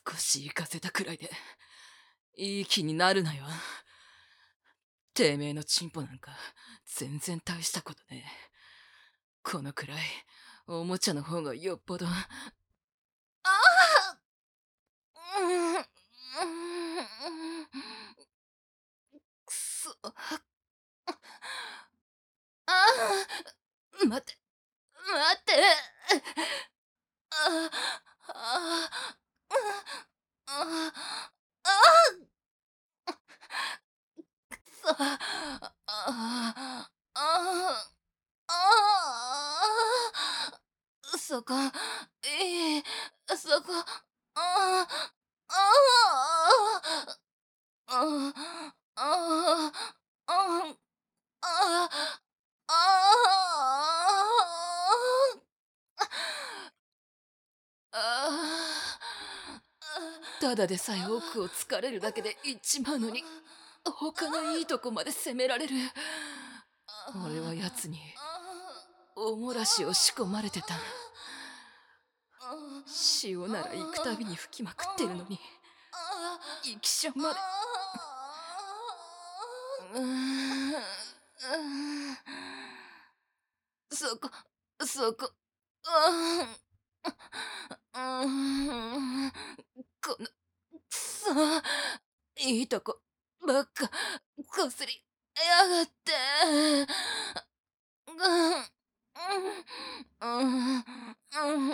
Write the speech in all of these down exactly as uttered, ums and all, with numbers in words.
少し行かせたくらいでいい気になるなよ。てめえのチンポなんか全然大したことねえ。このくらいおもちゃの方がよっぽど。ああ、うん、うん、くそ。ああ、待って待って。ああ、ああ、ああ、くそ。ああ、ああ、そこ、いい、そこ、ああ、ああ、ああ、ああ、ああ、ただでさえ奥を疲れるだけで行っちまうのに、他のいいとこまで攻められる。俺は奴におもらしを仕込まれてた。潮なら行くたびに吹きまくってるのに、生きションまで。うーん、そこ、そこ、うーん、この、くそ、いいとこばっかこすりやがって。うん、うん、うん、うん、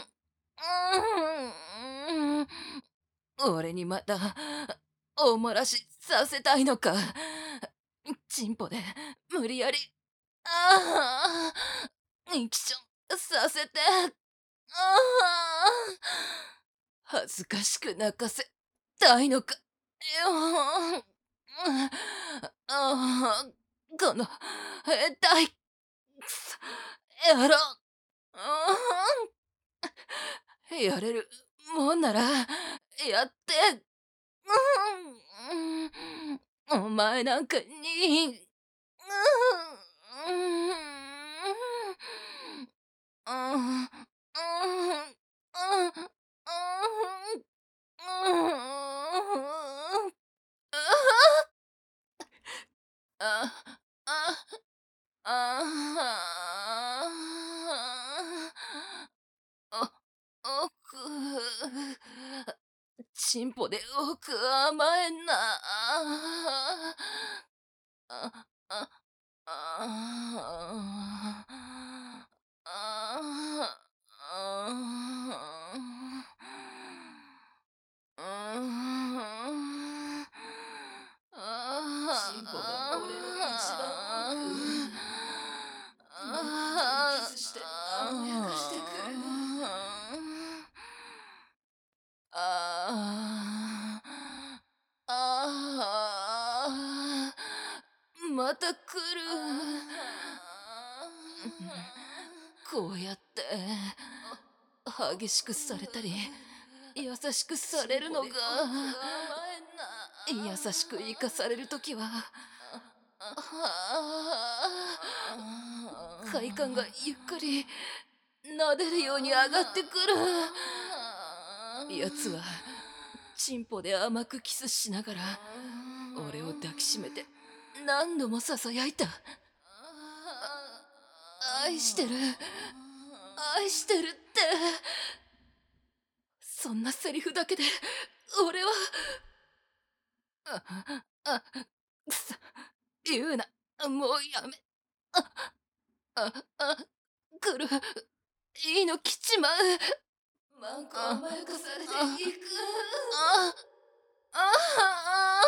うん、俺にまたおもらしさせたいのか。チンポで無理やり、ああ、生きションさせて、ああ、恥ずかしく泣かせたいのかよ。ああ、この変態くそ野郎。ああ、やれるもんならやって。うん、お前なんかに、うん、うん、うん、うん、うん、ああ、ああ、おく、チンポで奥甘えんな。ああ、あ、ああ、 チンポが俺の一番奥。もっとキスして甘やかしてくる。 ああ、ああ、また来る。こうやって激しくされたり優しくされるのが、優しく生かされるときは快感がゆっくり撫でるように上がってくる。やつはチンポで甘くキスしながら俺を抱きしめて何度もささやいた。愛してる、愛してるって。そんなセリフだけで俺は、あ、あ、くそ、言うな、もうやめ。あ、あ、あ、来る、いいの来ちまう。 マンコ甘やかされていく。 あ、あ、あ、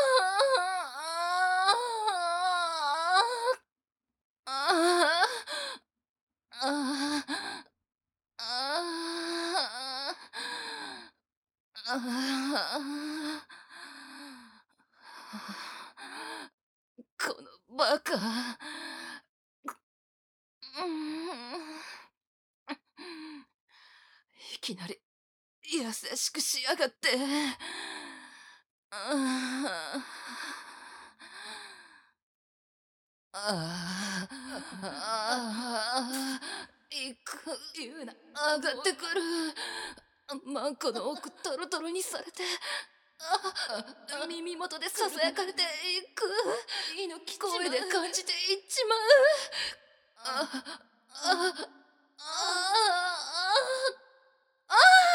あ、あ、あ、あ、あ、このバカ。いきなり優しくしやがって。ああ、ああ、行く、 言うな。 上がってくる。 マンコの奥トロトロにされて、あ耳元でささやかれていく、声で感じていっちまう。ああああ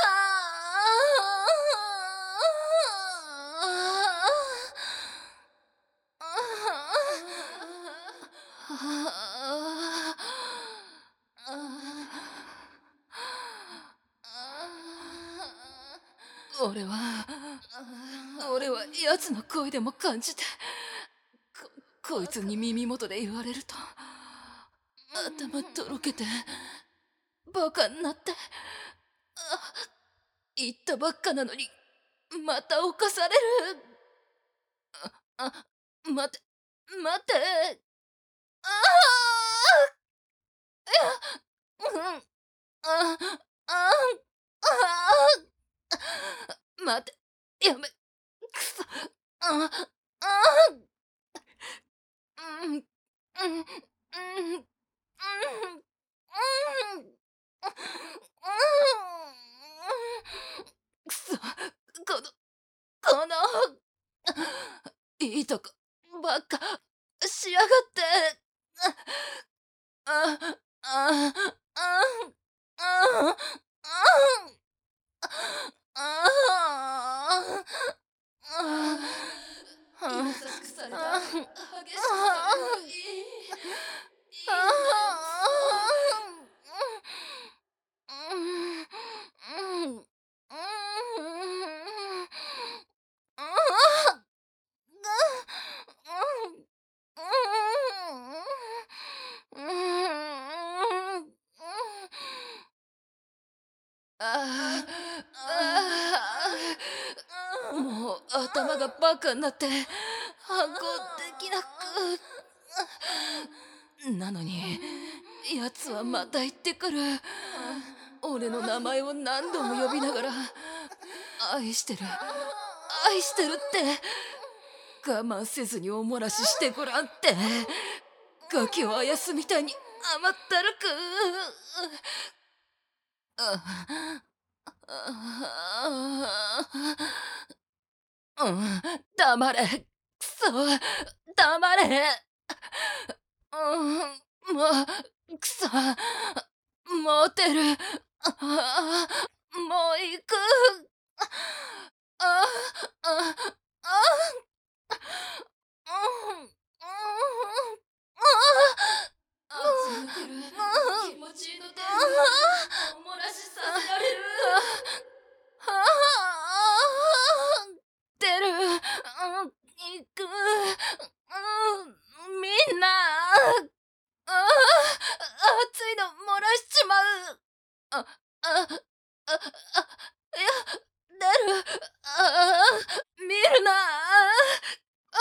俺は俺は奴の声でも感じて、ここいつに耳元で言われると頭とろけてバカになって、あ言ったばっかなのにまた犯される。ああ待て待って、ああいやうんあああ待てやめくそああうんうんうんうんうんくそこのこのいいとこばっかしやがって。ああああああ優しくされたい。激しくされるのいい。いいもう頭がバカになって反抗できなくなのに、奴はまた言ってくる。俺の名前を何度も呼びながら愛してる愛してるって我慢せずにおもらししてごらんって、ガキをあやすみたいに甘ったるく。うん黙れくそ黙れ。うんもうくそモテる。あもう行く。あああ熱くくる気持ちいいのでおもらしさせられる。 出る。行く。みんな熱いの漏らしちまう。ああああいや出る。あ見るな。あ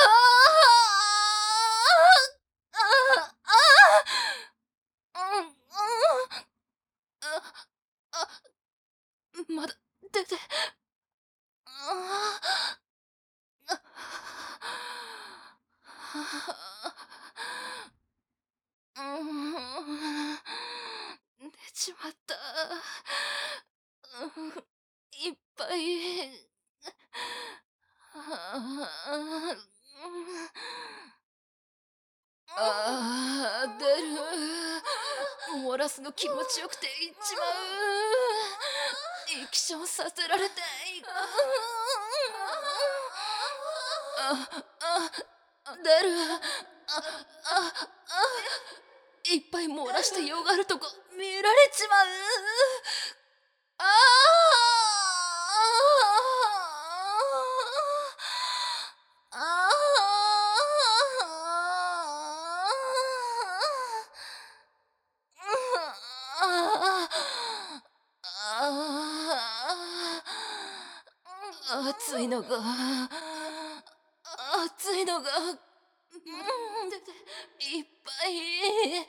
あうんうんああまだ出てあ出ちまった。いっぱいああ出る。漏らすの気持ちよくていっちまう。液晶させられていく。ああ出る。あああいっぱい漏らしてよがるとこ見られちまう。ああああ熱いのが熱いのがいっぱい。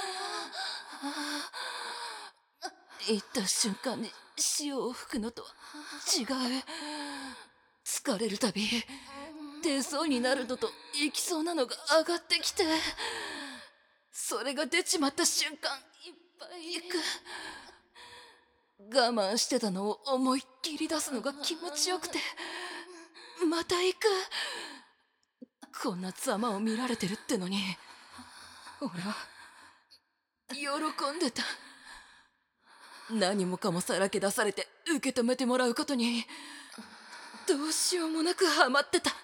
行った瞬間に潮を吹くのとは違う。疲れるたび出そうになるのと行きそうなのが上がってきて、それが出ちまった瞬間いっぱい行く。 我慢してたのを思いっきり出すのが気持ちよくて、また行く。こんな様を見られてるってのに、俺は喜んでた。何もかもさらけ出されて受け止めてもらうことにどうしようもなくハマってた。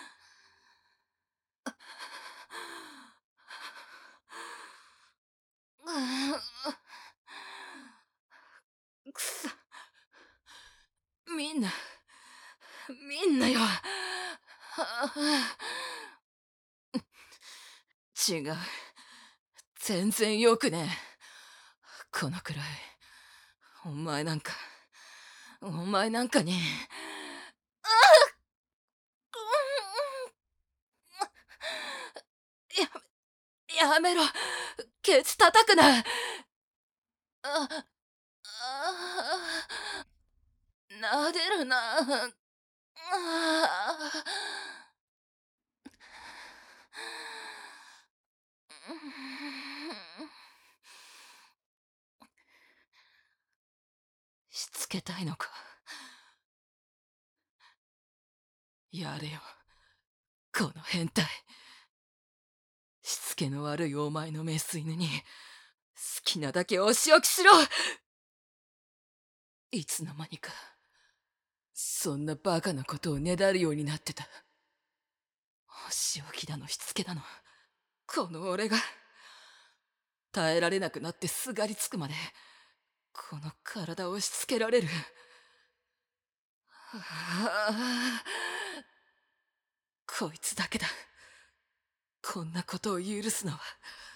くそ、みんなみんなよ。違う、全然よくねえ。このくらいお前なんかお前なんかにややめろ、ケツ叩くな。ああなでるな。あしつけたいのか。やれよ、この変態。しつけの悪いお前のメス犬に好きなだけお仕置きしろ。いつの間にかそんなバカなことをねだるようになってた。お仕置きだのしつけだの、この俺が耐えられなくなってすがりつくまでこの体を押し付けられる。ああ、こいつだけだ、こんなことを許すのは。